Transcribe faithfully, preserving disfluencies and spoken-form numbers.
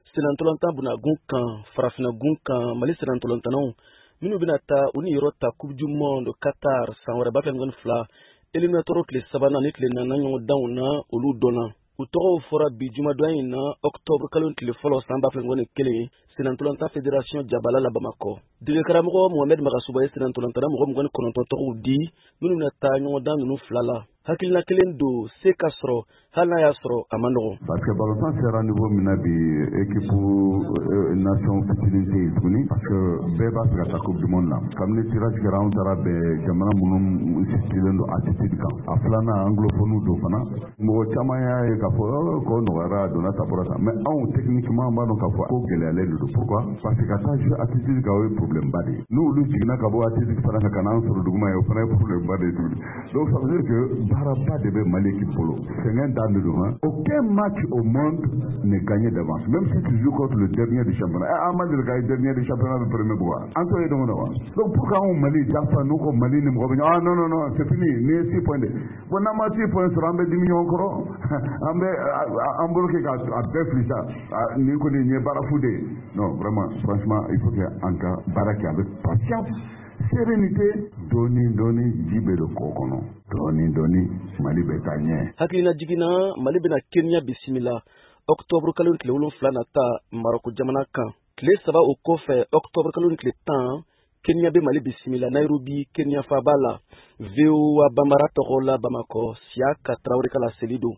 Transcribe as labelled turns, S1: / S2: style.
S1: Senantolanta buna gun kan farafina gun kan Mali senantolantanaw minnu bɛna taa u ni yɔrɔ ta Coupe du Monde Qatar san wɛrɛ ba fɛ ŋɔni fila éliminatoire tile sabanan ni tile naaninan ɲɔgɔn danw na olu dɔnna u tɔgɔw fɔra bi jumadon in na octobre kalo tile fɔlɔ san ba fɛ ŋɔni kelen senantolanta fédération Jabala la Bamako dege karamɔgɔ Mohamed Magasuba ye senantolantana mɔgɔ mugan ni kɔnɔntɔn tɔgɔw di minnu bɛna taa ɲɔgɔn dan ninnu fila la hakilina kelen don se ka sɔrɔ hali n'a y'a sɔrɔ a man nɔgɔn.
S2: Parce que ballon sera niveau mina bi équipe nation fitinisé tuguni parce que bɛɛ b'a fɛ ka taa coupe du monde la kabini tirage kɛra anw taara bɛn jamana minnu sistilen don attitude kan a filanan anglophone don fana mɔgɔ caman y'a ye k'a fɔ ko nɔgɔyara a donna ta bɔra ta mais anw techniquement an b'a dɔn k'a fɔ ko gɛlɛyalen de don pourquoi parce que ka taa jouer attitude kan o ye problème ba de ye n'olu jiginna ka bɔ attitude fana kan ka n'an sɔrɔ duguma ye o fana ye problème ba de ye tuguni donc ça veut dire que baaraba de bɛ Mali équipe bolo sɛgɛn dan de don. Aucun match au monde n'est gagné d'avance. Même si tu joues contre le dernier du championnat. Eh, Ahmad le dernier du championnat le premier bois. Antoine donc Donc pourquoi on Mali, Jaffa, nous comme Mali, nous ah non, non, non, c'est fini, mais six points. Bon, on a six points sur un dix millions encore. On bloqué à Befli ça. Nous connaissons Barafoudé. Non, vraiment, franchement, il faut qu'il y ait un cas Baraki avec patience. Sérénité, doni doni jibelo kokono doni doni Mali betanye
S1: hakilina jigina Mali bena Kenya bisimila octobre kalo tile wolonfila na ta Maroko jamana kan tile saba o kɔfɛ octobre kalo tile tan Kenya be Mali bisimila Nairobi Kenya fabala V O A Bambara tɔgɔ la Bamako Siaka Traoré kala selido